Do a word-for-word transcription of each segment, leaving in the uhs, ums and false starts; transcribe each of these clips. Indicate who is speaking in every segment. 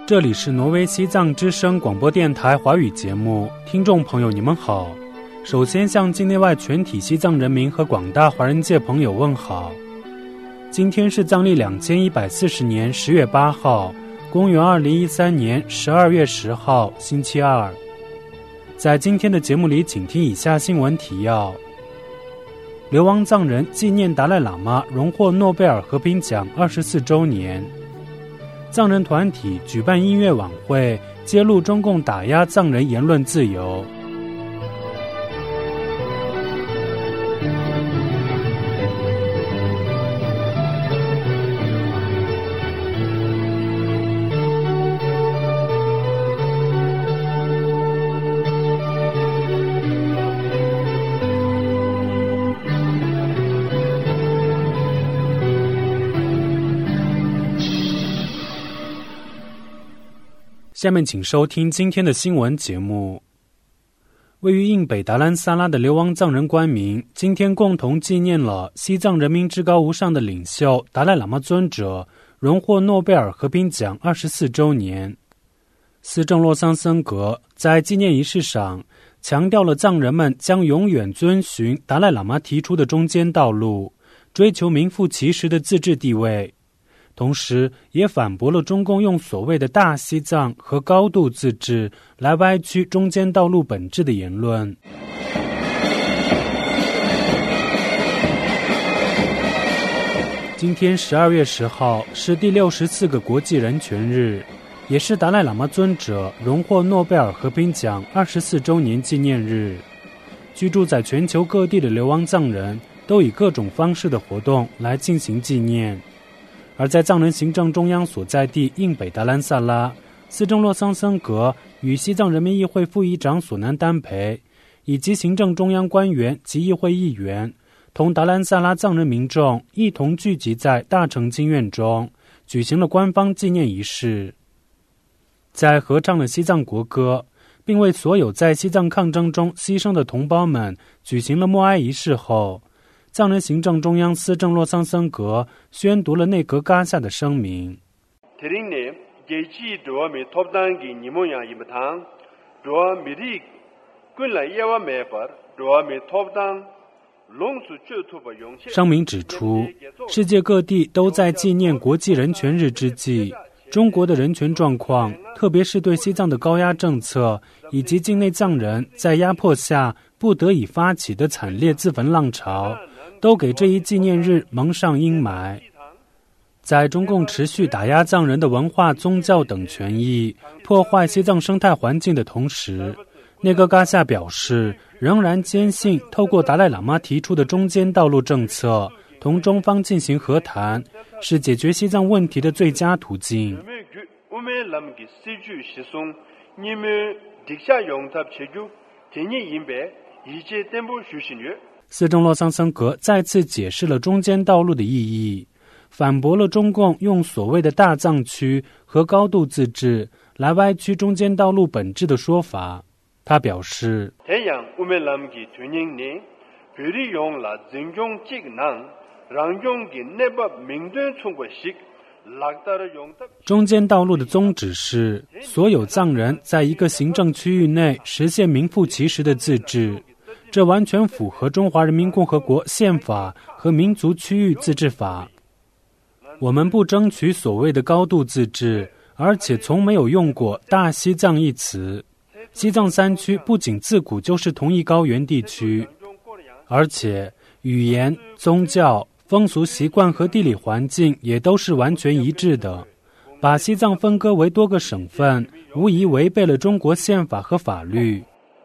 Speaker 1: 这里是挪威西藏之声广播电台华语节目，听众朋友你们好。首先向境内外全体西藏人民和广大华人界朋友问好。今天是藏历两千一百四十年十月八号，公元二零一三年十二月十号，星期二。在今天的节目里，请听以下新闻提要：流亡藏人纪念达赖喇嘛荣获诺贝尔和平奖二十四周年。藏人团体举办音乐晚会，揭露中共打压藏人言论自由。下面请收听今天的新闻节目。位于印北达兰萨拉的流亡藏人官民今天共同纪念了西藏人民至高无上的领袖达赖喇嘛尊者荣获诺贝尔和平奖二十四周年。司政洛桑森格在纪念仪式上强调了藏人们将永远遵循达赖喇嘛提出的中间道路，追求名副其实的自治地位，同时也反驳了中共用所谓的大西藏和高度自治来歪曲中间道路本质的言论。今天十二月十号是第六十四个国际人权日，也是达赖喇嘛尊者荣获诺贝尔和平奖二十四周年纪念日。居住在全球各地的流亡藏人都以各种方式的活动来进行纪念。而在藏人行政中央所在地印北达兰萨拉，司政洛桑森格与西藏人民议会副议长索南丹培以及行政中央官员及议会议员同达兰萨拉藏人民众一同聚集在大成经院中，举行了官方纪念仪式。在合唱了西藏国歌，并为所有在西藏抗争中牺牲的同胞们举行了默哀仪式后，藏人行政中央司政洛桑森格宣读了内阁嘎夏的声明。声明指出，世界各地都在纪念国际人权日之际，中国的人权状况，特别是对西藏的高压政策以及境内藏人在压迫下不得已发起的惨烈自焚浪潮，都给这一纪念日蒙上阴霾。在中共持续打压藏人的文化、宗教等权益，破坏西藏生态环境的同时，内阁嘎夏表示，仍然坚信透过达赖喇嘛提出的中间道路政策，同中方进行和谈，是解决西藏问题的最佳途径。司政洛桑森格再次解释了中间道路的意义，反驳了中共用所谓的大藏区和高度自治来歪曲中间道路本质的说法。他表示，中间道路的宗旨是所有藏人在一个行政区域内实现名副其实的自治，这完全符合中华人民共和国宪法和民族区域自治法。我们不争取所谓的高度自治，而且从没有用过大西藏一词。西藏三区不仅自古就是同一高原地区，而且语言、宗教、风俗习惯和地理环境也都是完全一致的。把西藏分割为多个省份，无疑违背了中国宪法和法律。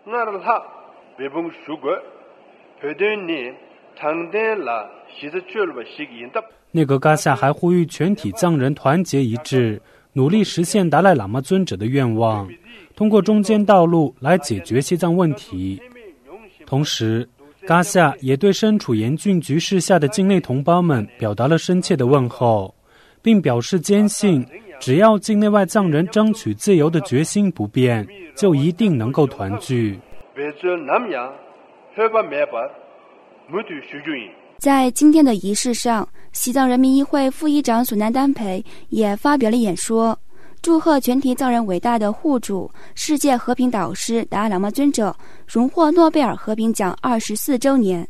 Speaker 1: 内阁嘎夏还呼吁全体藏人团结一致，努力实现达赖喇嘛尊者的愿望，通过中间道路来解决西藏问题。同时，嘎夏也对身处严峻局势下的境内同胞们表达了深切的问候，并表示坚信，只要境内外藏人争取自由的决心不变，就一定能够团聚。
Speaker 2: 在今天的仪式上，西藏人民议会副议长索南丹培也发表了演说， 祝贺全体藏人伟大的护主、世界和平导师达赖喇嘛尊者荣获诺贝尔和平奖二十四周年。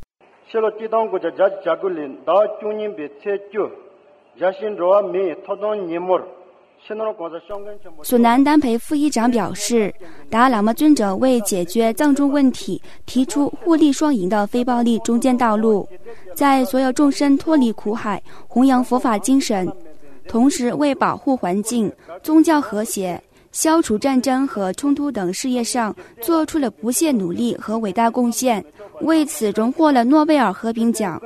Speaker 2: 苏南丹培副议长表示，达赖喇嘛尊者为解决藏中问题提出互利双赢的非暴力中间道路，在所有众生脱离苦海，弘扬佛法精神，同时为保护环境、宗教和谐、消除战争和冲突等事业上做出了不懈努力和伟大贡献，为此荣获了诺贝尔和平奖。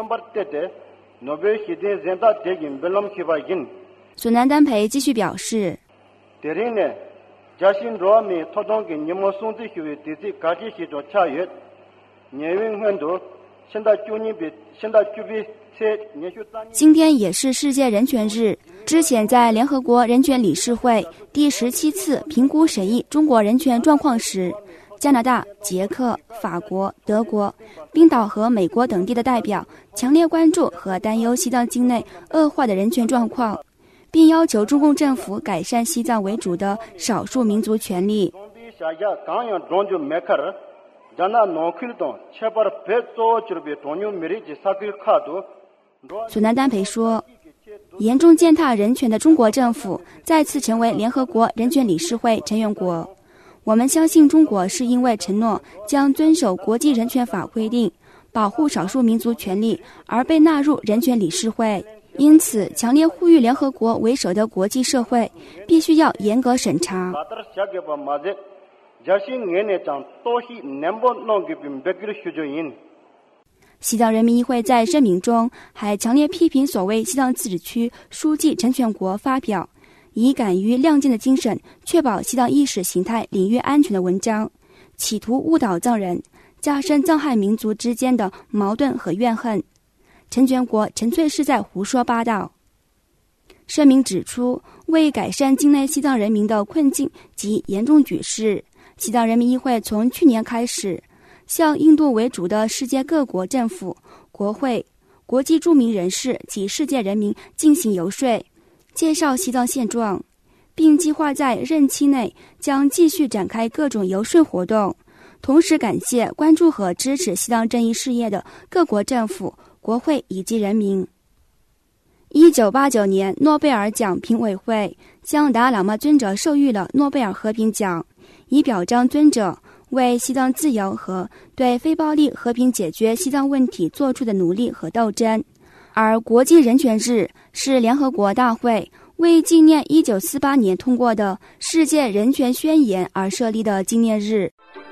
Speaker 2: 苏南丹培继续表示，今天也是世界人权日。之前在联合国人权理事会第十七次评估审议中国人权状况时，加拿大、捷克、法国、德国、冰岛和美国等地的代表强烈关注和担忧西藏境内恶化的人权状况，并要求中共政府改善西藏为主的少数民族权利。苏南丹培说，严重践踏人权的中国政府再次成为联合国人权理事会成员国。我们相信中国是因为承诺将遵守国际人权法规定，保护少数民族权利而被纳入人权理事会，因此强烈呼吁联合国为首的国际社会必须要严格审查。西藏人民议会在声明中还强烈批评所谓西藏自治区书记陈全国发表以敢于亮剑的精神确保西藏意识形态领域安全的文章，企图误导藏人，加深藏汉民族之间的矛盾和怨恨。陈全国纯粹是在胡说八道。声明指出，为改善境内西藏人民的困境及严重局势，西藏人民议会从去年开始向印度为主的世界各国政府、国会、国际著名人士及世界人民进行游说，介绍西藏现状，并计划在任期内将继续展开各种游说活动。同时感谢关注和支持西藏正义事业的各国政府、国会以及人民。一九八九年，诺贝尔奖评委会将达赖喇嘛尊者授予了诺贝尔和平奖，以表彰尊者为西藏自由和对非暴力和平解决西藏问题做出的努力和斗争。而国际人权日是联合国大会为纪念一九四八年通过的世界人权宣言而设立的纪念日。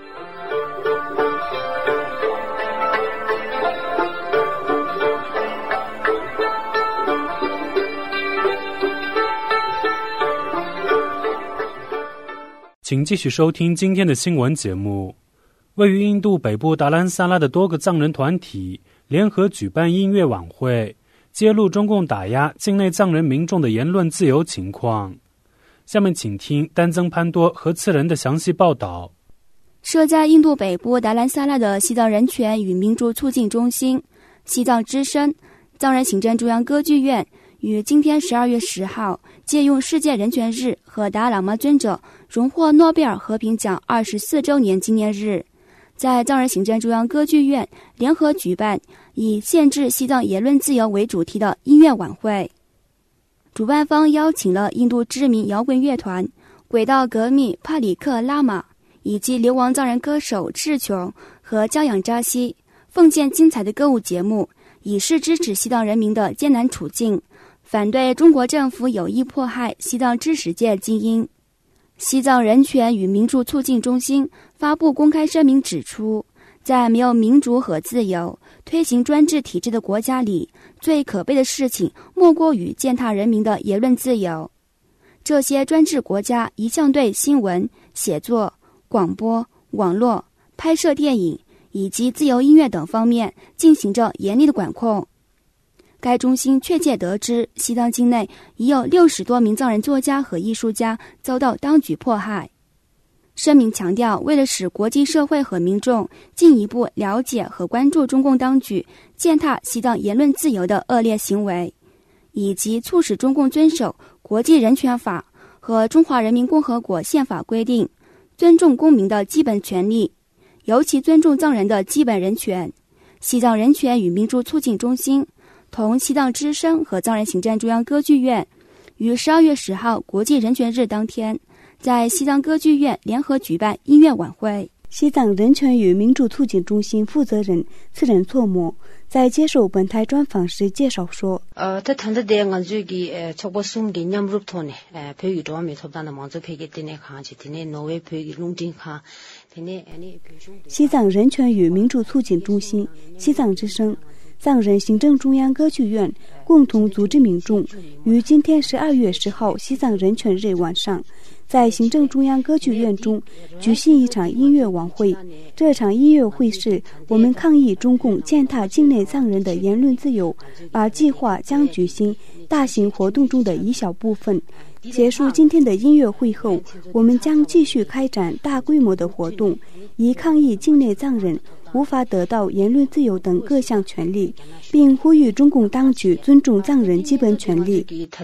Speaker 1: 请继续收听今天的新闻节目。位于印度北部达兰萨拉的多个藏人团体联合举办音乐晚会，揭露中共打压境内藏人民众的言论自由情况。下面请听丹增潘多和次人的详细报道。
Speaker 2: 设在印度北部达兰萨拉的西藏人权与民主促进中心、西藏之声、藏人行政中央歌剧院于今天十二月十号借用世界人权日和达赖喇嘛尊者荣获诺贝尔和平奖二十四周年纪念日，在藏人行政中央歌剧院联合举办以限制西藏言论自由为主题的音乐晚会。主办方邀请了印度知名摇滚乐团轨道革命帕里克拉玛以及流亡藏人歌手赤琼和焦仰扎西，奉献精彩的歌舞节目，以示支持西藏人民的艰难处境，反对中国政府有意迫害西藏知识界精英。西藏人权与民主促进中心发布公开声明指出，在没有民主和自由、推行专制体制的国家里，最可悲的事情莫过于践踏人民的言论自由。这些专制国家一向对新闻、写作、广播、网络、拍摄电影以及自由音乐等方面进行着严厉的管控。该中心确切得知，西藏境内已有六十多名藏人作家和艺术家遭到当局迫害。声明强调，为了使国际社会和民众进一步了解和关注中共当局践踏西藏言论自由的恶劣行为，以及促使中共遵守国际人权法和中华人民共和国宪法规定，尊重公民的基本权利，尤其尊重藏人的基本人权。西藏人权与民主促进中心同西藏之声和藏人行政中央歌剧院于十二月十号国际人权日当天，在西藏歌剧院联合举办音乐晚会。
Speaker 3: 西藏人权与民主促进中心负责人次仁措摩在接受本台专访时介绍说，
Speaker 4: 呃，他谈的的俺这个呃，超过送给娘入头呢，呃，培育中美头当的忙着培育的那行去，的那挪威培育龙井行，的那那
Speaker 3: 西藏人权与民主促进中心、西藏之声、藏人行政中央歌剧院共同组织民众，于今天十二月十号西藏人权日晚上，在行政中央歌剧院中举行一场音乐晚会。这场音乐会是我们抗议中共践踏境内藏人的言论自由，把计划将举行大型活动中的一小部分。结束今天的音乐会后，我们将继续开展大规模的活动，以抗议境内藏人无法得到言论自由等各项权利，并呼吁中共当局尊重藏人基本权利。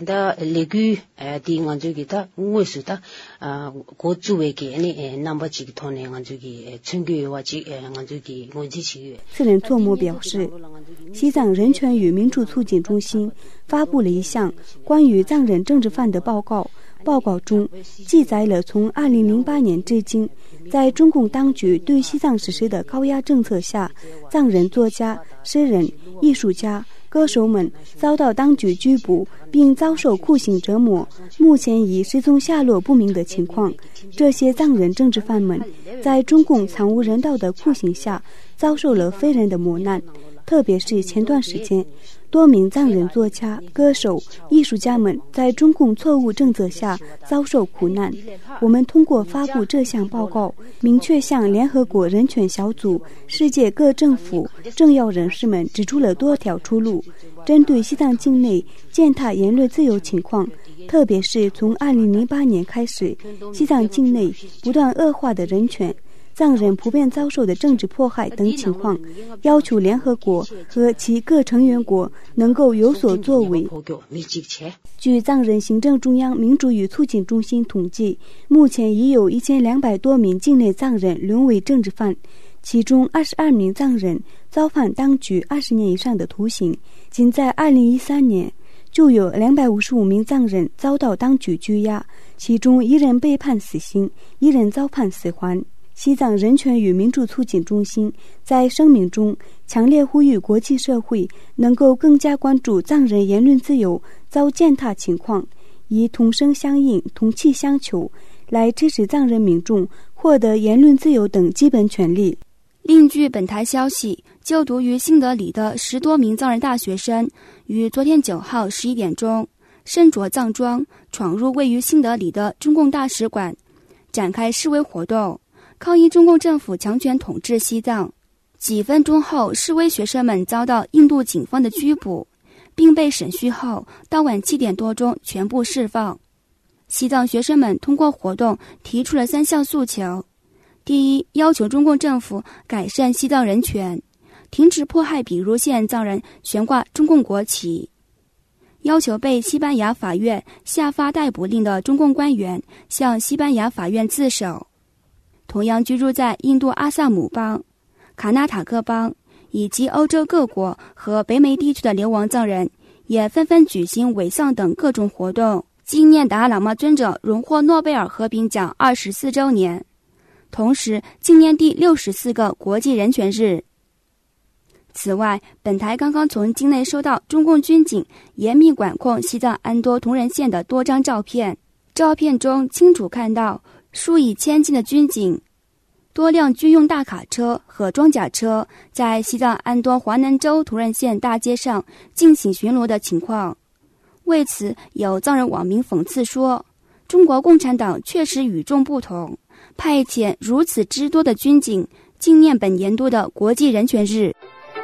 Speaker 3: 次仁措摩表示，西藏人权与民主促进中心发布了一项关于藏人政治犯的报告，报告中记载了从二零零八年至今，在中共当局对西藏实施的高压政策下，藏人作家、诗人、艺术家、歌手们遭到当局拘捕，并遭受酷刑折磨，目前已失踪下落不明的情况。这些藏人政治犯们在中共惨无人道的酷刑下遭受了非人的磨难，特别是前段时间，多名藏人作家、歌手、艺术家们在中共错误政策下遭受苦难。我们通过发布这项报告，明确向联合国人权小组、世界各政府、政要人士们指出了多条出路。针对西藏境内践踏言论自由情况，特别是从二零零八年开始，西藏境内不断恶化的人权、藏人普遍遭受的政治迫害等情况，要求联合国和其各成员国能够有所作为。据藏人行政中央民主与促进中心统计，目前已有一千两百多名境内藏人沦为政治犯，其中二十二名藏人遭判当局二十年以上的徒刑。仅在二零一三年，就有两百五十五名藏人遭到当局拘押，其中一人被判死刑，一人遭判死缓。西藏人权与民主促进中心在声明中强烈呼吁国际社会能够更加关注藏人言论自由遭践踏情况，以同声相应、同气相求，来支持藏人民众获得言论自由等基本权利。
Speaker 2: 另据本台消息，就读于新德里的十多名藏人大学生于昨天九号十一点钟身着藏装闯入位于新德里的中共大使馆，展开示威活动，抗议中共政府强权统治西藏。几分钟后，示威学生们遭到印度警方的拘捕，并被审讯后到晚七点多钟全部释放。西藏学生们通过活动提出了三项诉求：第一，要求中共政府改善西藏人权，停止迫害比如县藏人悬挂中共国旗；要求被西班牙法院下发逮捕令的中共官员向西班牙法院自首。同样居住在印度阿萨姆邦、卡纳塔克邦以及欧洲各国和北美地区的流亡藏人也纷纷举行伪丧等各种活动，纪念达赖喇嘛尊者荣获诺贝尔和平奖二十四周年，同时纪念第六十四个国际人权日。此外，本台刚刚从境内收到中共军警严密管控西藏安多同仁县的多张照片，照片中清楚看到数以千计的军警、多辆军用大卡车和装甲车在西藏安多华南州图仁县大街上进行巡逻的情况。为此，有藏人网民讽刺说，中国共产党确实与众不同，派遣如此之多的军警纪念本年度的国际人权日。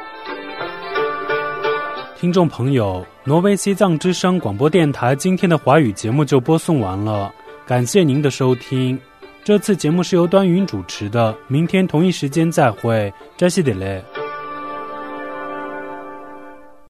Speaker 1: 听众朋友，挪威西藏之声广播电台今天的华语节目就播送完了，感谢您的收听。这次节目是由端云主持的，明天同一时间再会，扎西德勒。